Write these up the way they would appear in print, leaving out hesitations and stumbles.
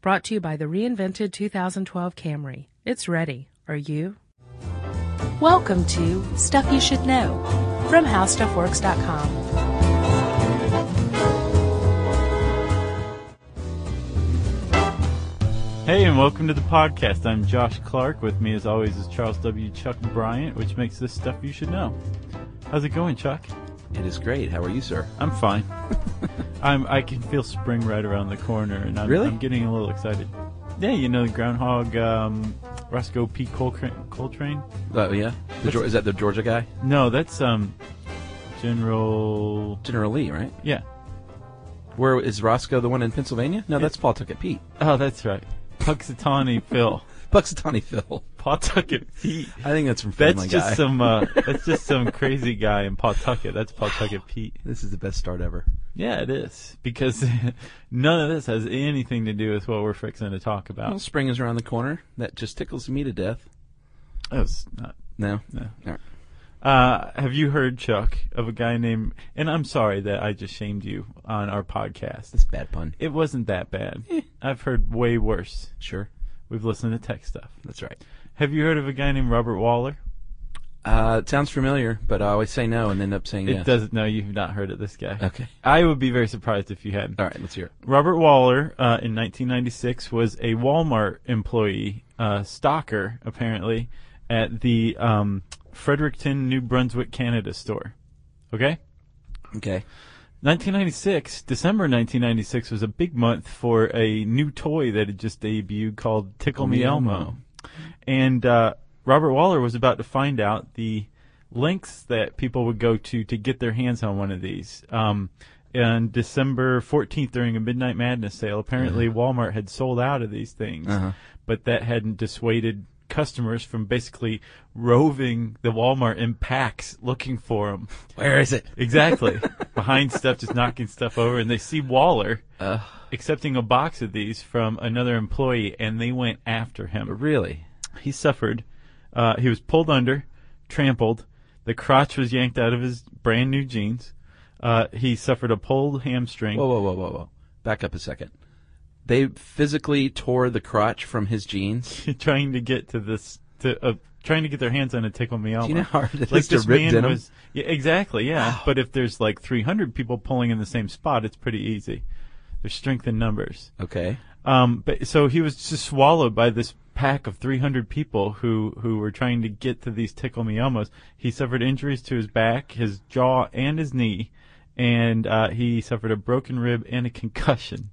Brought to you by the reinvented 2012 Camry. It's ready. Are you? Welcome to Stuff You Should Know from HowStuffWorks.com. Hey, and welcome to the podcast. I'm Josh Clark. With me, as always, is Charles W. Chuck Bryant, which makes this Stuff You Should Know. How's it going, Chuck? It is great. How are you, sir? I'm fine. I can feel spring right around the corner, and I'm getting a little excited. Yeah, you know the groundhog, Roscoe P. Coltrane? Yeah? Is that the Georgia guy? No, that's General Lee, right? Yeah. Where is Roscoe, the one in Pennsylvania? No, that's Pawtucket Pete. Oh, that's right. Punxsutawney Phil. Punxsutawney Phil. Pawtucket Pete. I think that's from Family Guy. That's just some crazy guy in Pawtucket. That's Pawtucket Pete. This is the best start ever. Yeah, it is. Because none of this has anything to do with what we're fixing to talk about. Well, spring is around the corner. That just tickles me to death. That was not. No? No. All right. Have you heard, Chuck, of a guy named... And I'm sorry that I just shamed you on our podcast. That's a bad pun. It wasn't that bad. I've heard way worse. Sure. We've listened to tech stuff. That's right. Have you heard of a guy named Robert Waller? It sounds familiar, but I always say no and end up saying yes. It doesn't. No, you've not heard of this guy. Okay. I would be very surprised if you hadn't. All right, let's hear it. Robert Waller, in 1996, was a Walmart employee, stalker, apparently, at the Fredericton, New Brunswick, Canada store. Okay? Okay. 1996, December 1996 was a big month for a new toy that had just debuted called Tickle Me Elmo. And Robert Waller was about to find out the lengths that people would go to get their hands on one of these. On December 14th, during a Midnight Madness sale, apparently Walmart had sold out of these things, but that hadn't dissuaded customers from basically roving the Walmart in packs looking for them. Where is it? Exactly. Behind stuff, just knocking stuff over, and they see Waller accepting a box of these from another employee, and they went after him. Really? He suffered. He was pulled under, trampled. The crotch was yanked out of his brand new jeans. He suffered a pulled hamstring. Whoa. Back up a second. They physically tore the crotch from his jeans? Trying to get to this, trying to get their hands on a Tickle Me Elmo. Do you know how hard it like is to rip denim? Yeah, exactly, yeah. Wow. But if there's like 300 people pulling in the same spot, it's pretty easy. There's strength in numbers. Okay. But so he was just swallowed by this pack of 300 people who were trying to get to these Tickle Me Elmos. He suffered injuries to his back, his jaw, and his knee, and he suffered a broken rib and a concussion.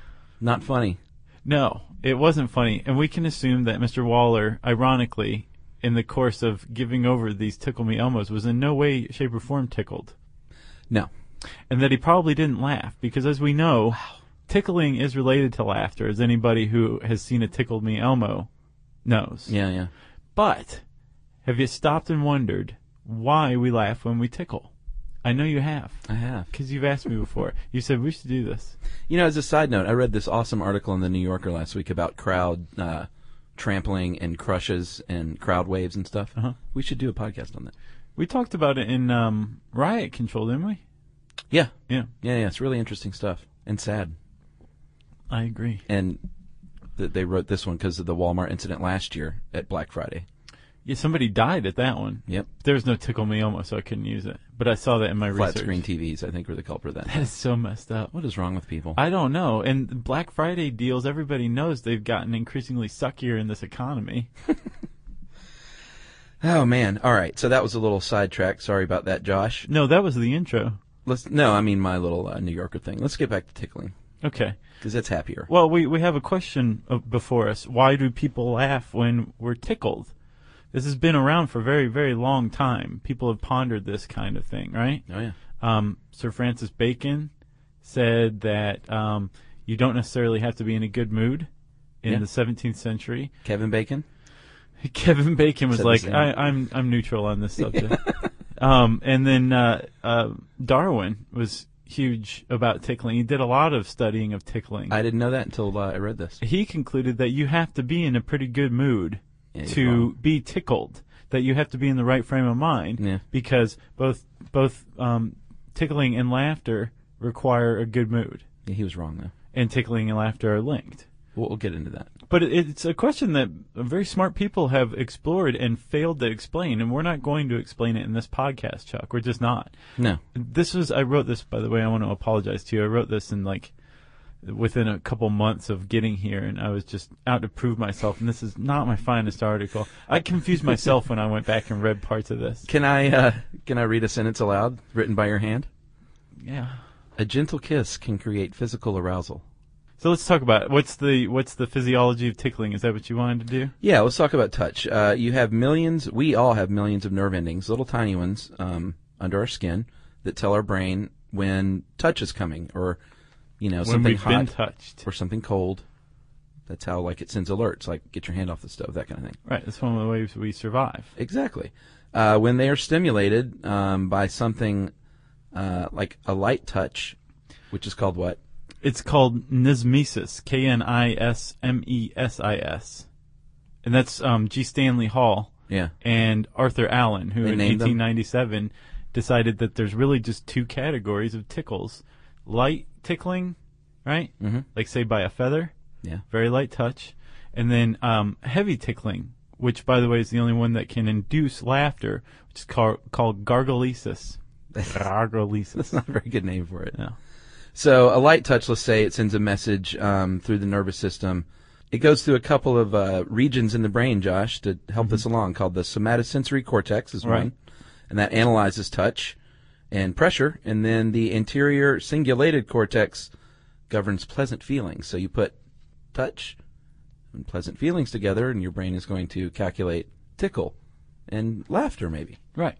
Not funny. No, it wasn't funny. And we can assume that Mr. Waller, ironically, in the course of giving over these Tickle Me Elmos, was in no way, shape, or form tickled. No. And that he probably didn't laugh, because as we know, tickling is related to laughter, as anybody who has seen a Tickle Me Elmo knows. Yeah. But have you stopped and wondered why we laugh when we tickle? I know you have. I have. Because you've asked me before. You said we should do this. You know, as a side note, I read this awesome article in the New Yorker last week about crowd trampling and crushes and crowd waves and stuff. We should do a podcast on that. We talked about it in Riot Control, didn't we? Yeah. Yeah. It's really interesting stuff and sad. I agree. And they wrote this one because of the Walmart incident last year at Black Friday. Yeah, somebody died at that one. Yep. There was no Tickle Me Elmo, so I couldn't use it. But I saw that in my research. Flat screen TVs, I think, were the culprit then. That is so messed up. What is wrong with people? I don't know. And Black Friday deals, everybody knows they've gotten increasingly suckier in this economy. Oh, man. All right. So that was a little sidetrack. Sorry about that, Josh. No, that was the intro. I mean my little New Yorker thing. Let's get back to tickling. Okay. Because that's happier. Well, we have a question before us. Why do people laugh when we're tickled? This has been around for a very, very long time. People have pondered this kind of thing, right? Oh, yeah. Sir Francis Bacon said that you don't necessarily have to be in a good mood in the 17th century. Kevin Bacon? Kevin Bacon was said like, I'm neutral on this subject. And then Darwin was huge about tickling. He did a lot of studying of tickling. I didn't know that until I read this. He concluded that you have to be in a pretty good mood to be tickled, that you have to be in the right frame of mind, because both tickling and laughter require a good mood. Yeah, he was wrong, though. And tickling and laughter are linked. We'll get into that. But it's a question that very smart people have explored and failed to explain, and we're not going to explain it in this podcast, Chuck. We're just not. No. I wrote this, by the way. I want to apologize to you. I wrote this in within a couple months of getting here, and I was just out to prove myself, and this is not my finest article. I confused myself when I went back and read parts of this. Can I read a sentence aloud, written by your hand? Yeah. A gentle kiss can create physical arousal. So let's talk about it. What's the physiology of tickling? Is that what you wanted to do? Yeah, let's talk about touch. We all have millions of nerve endings, little tiny ones, under our skin that tell our brain when touch is coming, or When something we've hot been touched. or something cold. That's how it sends alerts, like get your hand off the stove, that kind of thing. Right. That's one of the ways we survive. Exactly. When they are stimulated by something like a light touch, which is called what? It's called Nismesis, K-N-I-S-M-E-S-I-S. And that's G. Stanley Hall and Arthur Allen, who in 1897 decided that there's really just two categories of tickles. Light tickling, right? Mm-hmm. Like, say, by a feather. Yeah. Very light touch. And then heavy tickling, which, by the way, is the only one that can induce laughter, which is called gargalesis. Gargalesis. That's not a very good name for it. No. So a light touch, let's say, it sends a message through the nervous system. It goes through a couple of regions in the brain, Josh, to help this along, called the somatosensory cortex is one, and that analyzes touch and pressure. And then the anterior cingulated cortex governs pleasant feelings. So you put touch and pleasant feelings together, and your brain is going to calculate tickle and laughter, maybe. Right.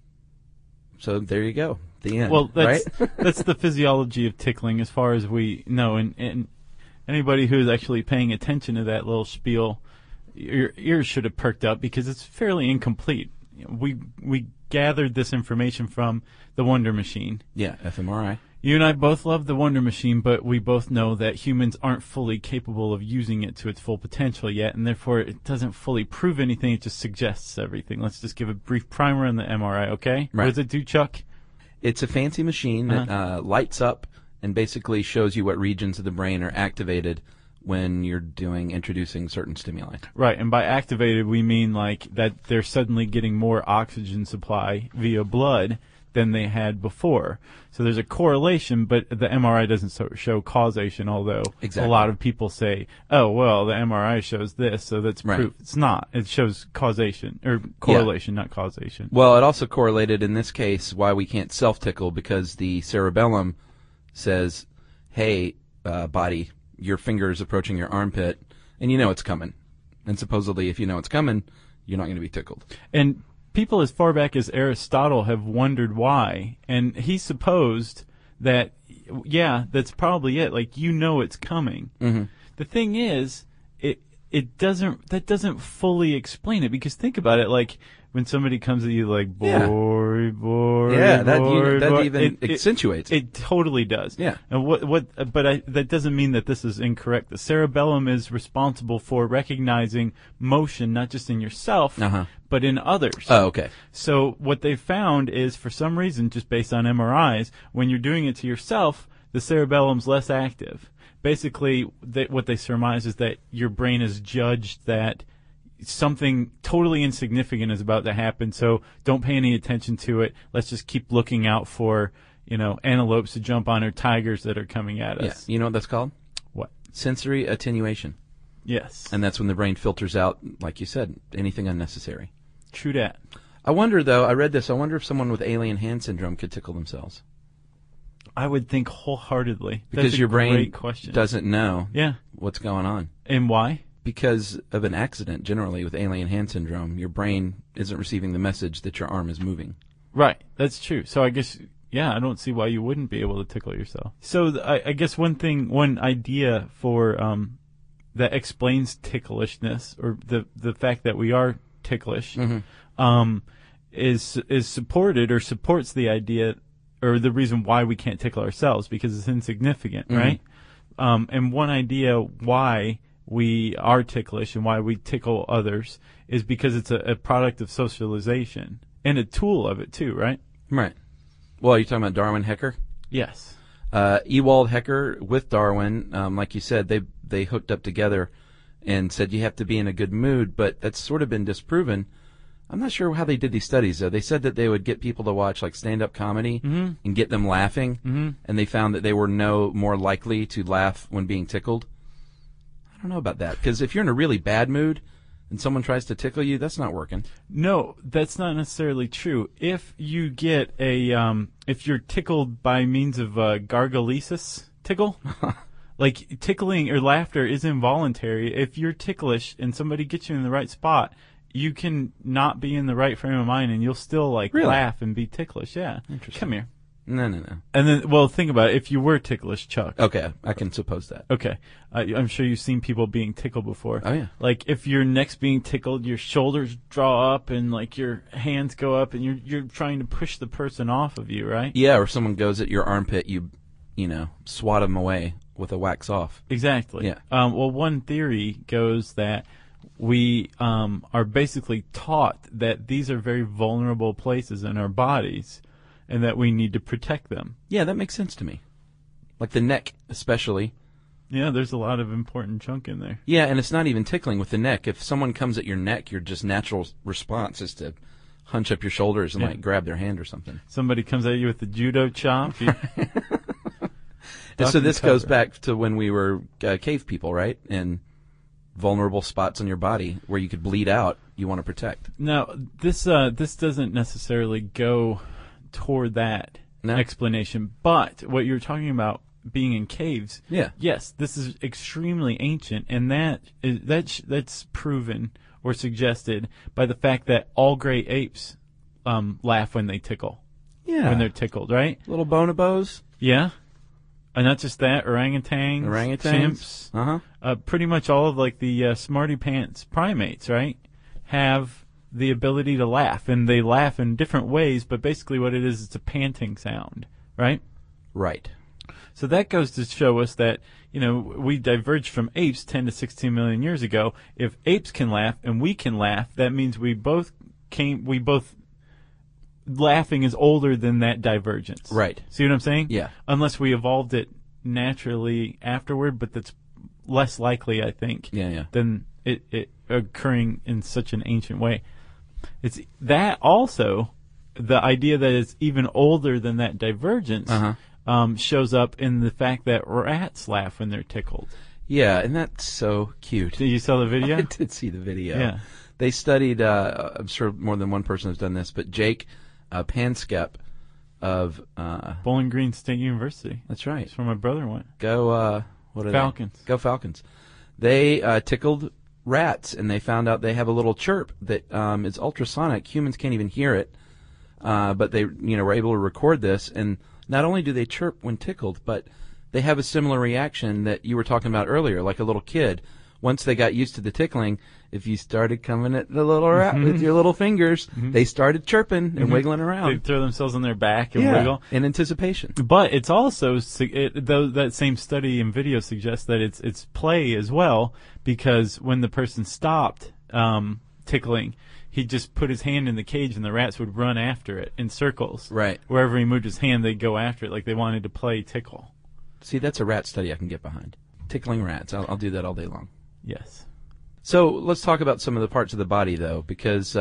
So there you go. The end. Well, that's right? that's the physiology of tickling as far as we know. And anybody who's actually paying attention to that little spiel, your ears should have perked up because it's fairly incomplete. We gathered this information from the Wonder Machine. Yeah, fMRI. You and I both love the Wonder Machine, but we both know that humans aren't fully capable of using it to its full potential yet, and therefore it doesn't fully prove anything. It just suggests everything. Let's just give a brief primer on the MRI, okay? Right. What does it do, Chuck? It's a fancy machine that lights up and basically shows you what regions of the brain are activated when you're introducing certain stimuli. Right, and by activated we mean like that they're suddenly getting more oxygen supply via blood than they had before. So there's a correlation, but the MRI doesn't show causation, although a lot of people say, oh, well, the MRI shows this, so that's proof. It's not. It shows causation, or correlation, not causation. Well, it also correlated in this case why we can't self-tickle, because the cerebellum says, hey, body, your finger is approaching your armpit, and you know it's coming. And supposedly, if you know it's coming, you're not going to be tickled. And people as far back as Aristotle have wondered why, and he supposed that, yeah, that's probably it. Like, you know it's coming. Mm-hmm. The thing is, that doesn't fully explain it, because think about it, like, when somebody comes at you like, boy, that even accentuates it. It totally does. Yeah. And that doesn't mean that this is incorrect. The cerebellum is responsible for recognizing motion, not just in yourself, but in others. Oh, okay. So what they found is, for some reason, just based on MRIs, when you're doing it to yourself, the cerebellum's less active. Basically, what they surmise is that your brain has judged that something totally insignificant is about to happen, so don't pay any attention to it. Let's just keep looking out for, antelopes to jump on or tigers that are coming at us. Yeah. You know what that's called? What? Sensory attenuation. Yes. And that's when the brain filters out, like you said, anything unnecessary. True that. I wonder, though, I read this, I wonder if someone with alien hand syndrome could tickle themselves. I would think wholeheartedly. Because your brain question. Doesn't know what's going on. And why? Because of an accident, generally, with alien hand syndrome, your brain isn't receiving the message that your arm is moving. Right, that's true. So I guess, I don't see why you wouldn't be able to tickle yourself. So I guess one idea for that explains ticklishness, or the fact that we are ticklish, is supported or supports the idea, or the reason why we can't tickle ourselves, because it's insignificant, right? And one idea why we are ticklish and why we tickle others is because it's a product of socialization and a tool of it too, right? Right. Well, you're talking about Darwin Hecker? Yes. Ewald Hecker with Darwin, like you said, they hooked up together and said you have to be in a good mood, but that's sort of been disproven. I'm not sure how they did these studies, though. They said that they would get people to watch like stand-up comedy and get them laughing, and they found that they were no more likely to laugh when being tickled. I don't know about that, because if you're in a really bad mood and someone tries to tickle you, that's not working. No, that's not necessarily true. If you get if you're tickled by means of gargalesis tickle, like tickling or laughter is involuntary. If you're ticklish and somebody gets you in the right spot, you can not be in the right frame of mind and you'll still laugh and be ticklish. Yeah. Interesting. Come here. No. And then, well, think about it. If you were ticklish, Chuck. Okay, I can suppose that. Okay. I'm sure you've seen people being tickled before. Oh, yeah. Like, if your neck's being tickled, your shoulders draw up and, like, your hands go up and you're trying to push the person off of you, right? Yeah, or someone goes at your armpit, you swat them away with a wax off. Exactly. Yeah. Well, one theory goes that we are basically taught that these are very vulnerable places in our bodies and that we need to protect them. Yeah, that makes sense to me. Like the neck, especially. Yeah, there's a lot of important chunk in there. Yeah, and it's not even tickling with the neck. If someone comes at your neck, your just natural response is to hunch up your shoulders and grab their hand or something. Somebody comes at you with the judo chop. And so this goes back to when we were cave people, right? And vulnerable spots on your body where you could bleed out, you want to protect. Now, this doesn't necessarily go toward that explanation, but what you're talking about being in caves, yes, this is extremely ancient, and that's proven or suggested by the fact that all great apes laugh when they tickle. Yeah. When they're tickled, right? Little bonobos. Yeah. And not just that, orangutans, chimps, pretty much all of like the smarty pants primates, right, have the ability to laugh, and they laugh in different ways. But basically, what it is, it's a panting sound, right? Right. So that goes to show us that we diverged from apes 10 to 16 million years ago. If apes can laugh and we can laugh, that means we both laughing is older than that divergence. Right. See what I'm saying? Yeah. Unless we evolved it naturally afterward, but that's less likely, I think, than it occurring in such an ancient way. It's that also, the idea that it's even older than that divergence shows up in the fact that rats laugh when they're tickled. Yeah, and that's so cute. Did you saw the video? I did see the video. Yeah. They studied, I'm sure more than one person has done this, but Jake Panskep of Bowling Green State University. That's right. That's where my brother went. Go what are Falcons. They? Go Falcons. They tickled rats, and they found out they have a little chirp that is ultrasonic. Humans can't even hear it, but they were able to record this. And not only do they chirp when tickled, but they have a similar reaction that you were talking about earlier, like a little kid. Once they got used to the tickling, if you started coming at the little rat with your little fingers, they started chirping and wiggling around. They throw themselves on their back and wiggle. In anticipation. But it's also, though that same study and video suggests that it's play as well, because when the person stopped tickling, he just put his hand in the cage and the rats would run after it in circles. Right. Wherever he moved his hand, they'd go after it like they wanted to play tickle. See, that's a rat study I can get behind. Tickling rats. I'll do that all day long. Yes. So let's talk about some of the parts of the body, though, because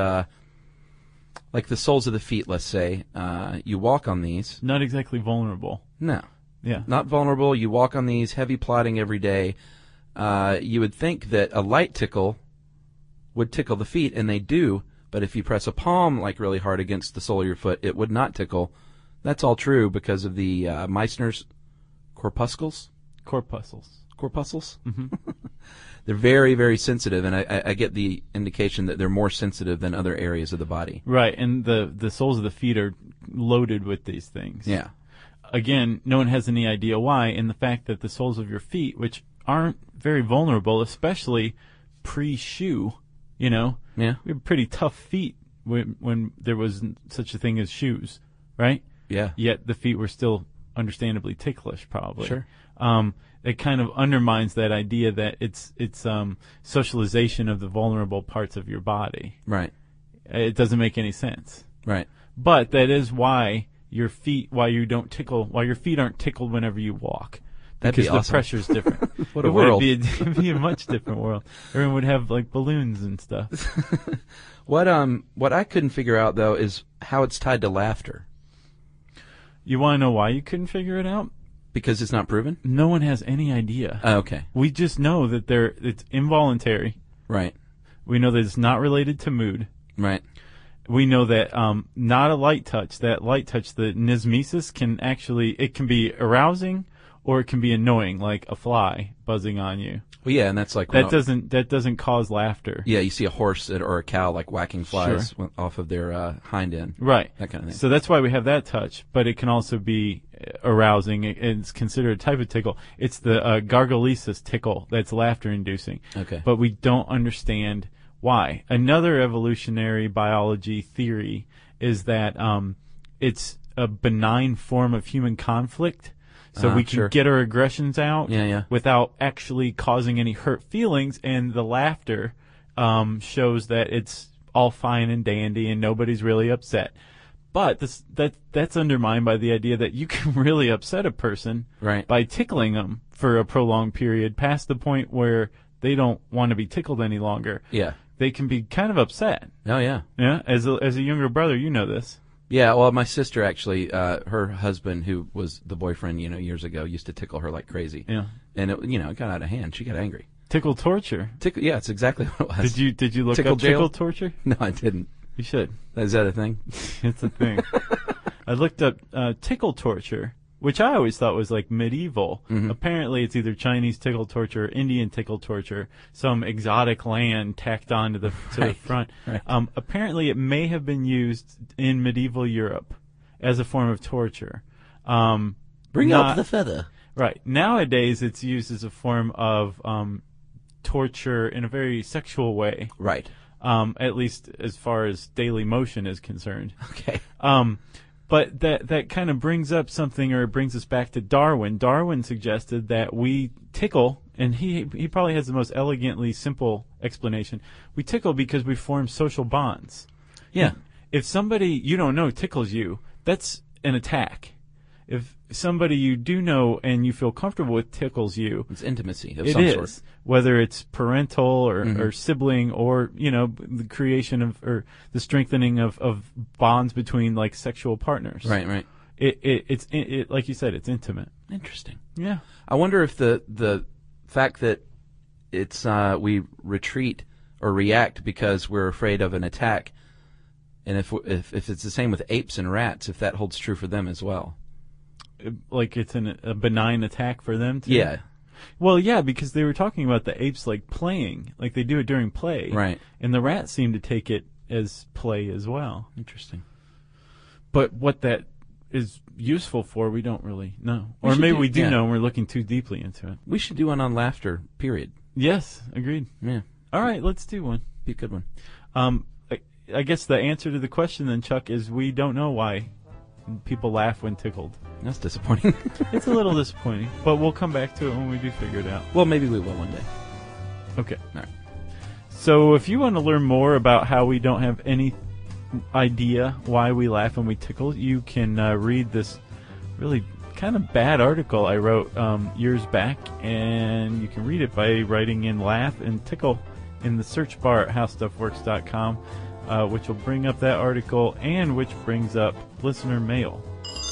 like the soles of the feet, let's say, you walk on these. Not exactly vulnerable. No. Yeah. Not vulnerable. You walk on these, heavy plodding every day. You would think that a light tickle would tickle the feet, and they do, but if you press a palm like really hard against the sole of your foot, it would not tickle. That's all true because of the Meissner's corpuscles. Corpuscles. Mm-hmm. They're very, very sensitive, and I get the indication that they're more sensitive than other areas of the body. Right, and the soles of the feet are loaded with these things. Yeah. Again, no one has any idea why, and the fact that the soles of your feet, which aren't very vulnerable, especially pre-shoe, Yeah. we have pretty tough feet when there was such a thing as shoes, right? Yeah. Yet the feet were still understandably ticklish, probably. Sure. It kind of undermines that idea that it's socialization of the vulnerable parts of your body. Right. It doesn't make any sense. Right. But that is why your feet aren't tickled whenever you walk, That'd because be awesome. the pressure's different. What a It would. world. It'd be a much different world. Everyone would have like balloons and stuff. What I couldn't figure out though is how it's tied to laughter, You want to know why you couldn't figure it out? because it's not proven. No one has any idea. Oh, okay, We just know that it's involuntary. right, We know that it's not related to mood. right. We know that not a light touch. That light touch, the nismesis, it can be arousing or it can be annoying, like a fly buzzing on you. Well, yeah, and that's like That doesn't cause laughter. Yeah, you see a horse or a cow like whacking flies off of their hind end. Right. That kind of thing. So that's why we have that touch, but it can also be arousing. It's considered a type of tickle. It's the gargalesis tickle that's laughter-inducing. Okay. But we don't understand why. Another evolutionary biology theory is that it's a benign form of human conflict. So we can sure. get our aggressions out Yeah. without actually causing any hurt feelings, and the laughter shows that it's all fine and dandy and nobody's really upset. But that's undermined by the idea that you can really upset a person Right. by tickling them for a prolonged period past the point where they don't want to be tickled any longer. Yeah. They can be kind of upset. Oh, yeah. Yeah, as a younger brother, you know this. Yeah, well, my sister actually, her husband, who was the boyfriend, years ago, used to tickle her like crazy. Yeah. And it got out of hand. She got angry. Tickle torture. Yeah, it's exactly what it was. Did you look Tickle up jail? tickle torture? No, I didn't. You should. Is that a thing? It's a thing. I looked up tickle torture, which I always thought was like medieval. Mm-hmm. Apparently, it's either Chinese tickle torture or Indian tickle torture, some exotic land tacked on to the front. Right. Apparently, it may have been used in medieval Europe as a form of torture. Bring up the feather. Right. Nowadays, it's used as a form of torture in a very sexual way. Right. At least as far as Daily Motion is concerned. Okay. But that kind of brings up something, or it brings us back to Darwin. Darwin suggested that we tickle, and he probably has the most elegantly simple explanation. We tickle because we form social bonds. Yeah. If somebody you don't know tickles you, that's an attack. If somebody you do know and you feel comfortable with tickles you, It's intimacy of it some is. sort. Whether it's parental or sibling, or the creation of, or the strengthening of bonds between like sexual partners. Right. It's like you said, it's intimate. Interesting. Yeah. I wonder if the fact that it's we retreat or react because we're afraid of an attack, and if it's the same with apes and rats, if that holds true for them as well. Like it's a benign attack for them too. Yeah. Well, yeah, because they were talking about the apes like playing, like they do it during play. Right. And the rats seem to take it as play as well. Interesting. But what that is useful for, we don't really know. We Or should maybe do- we do yeah. know and we're looking too deeply into it. We should do one on laughter, period. Yes, agreed. Yeah. All right, let's do one. Be a good one. I guess the answer to the question then, Chuck, is we don't know why people laugh when tickled. That's disappointing. It's a little disappointing, but we'll come back to it when we do figure it out. Well, maybe we will one day. Okay. All right. So if you want to learn more about how we don't have any idea why we laugh when we tickle, you can read this really kind of bad article I wrote years back, and you can read it by writing in laugh and tickle in the search bar at howstuffworks.com, which will bring up that article and which brings up listener mail.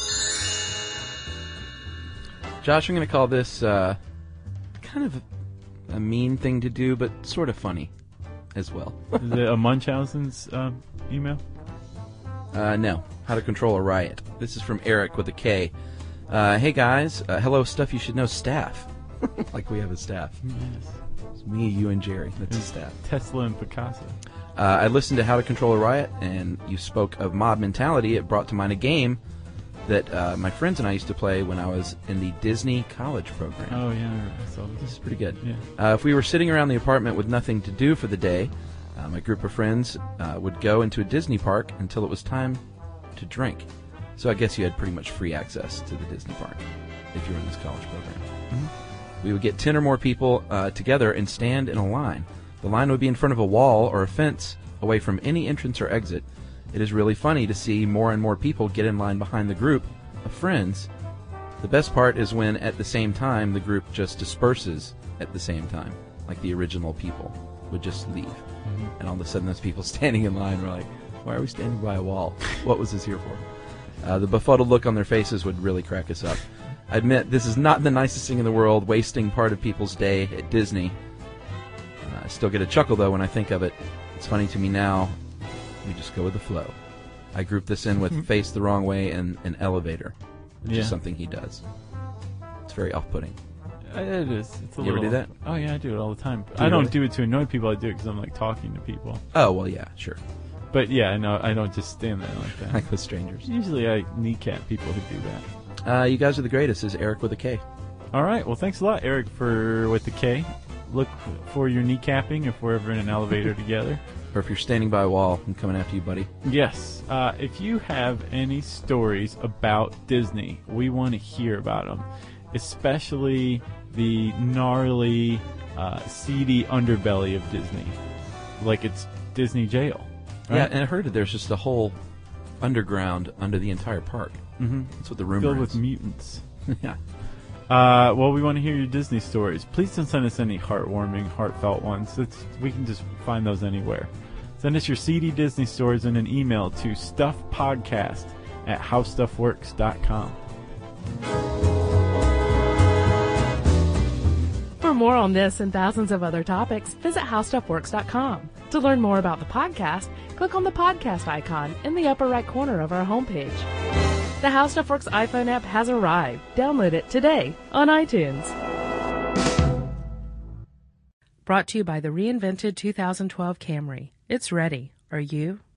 Josh, I'm going to call this kind of a mean thing to do, but sort of funny as well. Is it a Munchausen's email? No. How to control a riot. This is from Eric with a K. Hey guys, hello Stuff You Should Know staff. Like we have a staff. Yes. It's me, you, and Jerry. That's the staff. Tesla and Picasso. I listened to How to Control a Riot, and you spoke of mob mentality. It brought to mind a game that my friends and I used to play when I was in the Disney college program. Oh, yeah. I saw This this. is pretty good. Yeah. If we were sitting around the apartment with nothing to do for the day, my group of friends would go into a Disney park until it was time to drink. So I guess you had pretty much free access to the Disney park if you were in this college program. Mm-hmm. We would get 10 or more people together and stand in a line. The line would be in front of a wall or a fence away from any entrance or exit. It is really funny to see more and more people get in line behind the group of friends The best part is when, at the same time, the group just disperses at the same time, like the original people would just leave. And all of a sudden, those people standing in line were like, why are we standing by a wall? What was this here for? The befuddled look on their faces would really crack us up. I admit, this is not the nicest thing in the world, wasting part of people's day at Disney. I still get a chuckle, though, when I think of it. It's funny to me now. We just go with the flow. I group this in with Face the Wrong Way and an elevator, which is something he does. It's very off-putting. It is. It's a You ever do that? Oh, yeah, I do it all the time. Do you I don't really? do it to annoy people. I do it because I'm, like, talking to people. Oh, well, yeah, sure. But, yeah, no, I don't just stand there like that. Like with strangers. Usually I kneecap people who do that. You guys are the greatest, is Eric with a K. All right. Well, thanks a lot, Eric, with the K. Look for your kneecapping if we're ever in an elevator together. Or if you're standing by a wall, I'm coming after you, buddy. Yes. If you have any stories about Disney, we want to hear about them. Especially the gnarly, seedy underbelly of Disney. Like it's Disney jail. Right? Yeah, and I heard that there's just a whole underground under the entire park. Mm-hmm. That's what the rumor Filled is. with mutants. Yeah. Well, we want to hear your Disney stories. Please don't send us any heartwarming, heartfelt ones. We can just find those anywhere. Send us your seedy Disney stories in an email to stuffpodcast@howstuffworks.com. For more on this and thousands of other topics, visit howstuffworks.com. To learn more about the podcast, click on the podcast icon in the upper right corner of our homepage. The How Stuff Works iPhone app has arrived. Download it today on iTunes. Brought to you by the reinvented 2012 Camry. It's ready. Are you?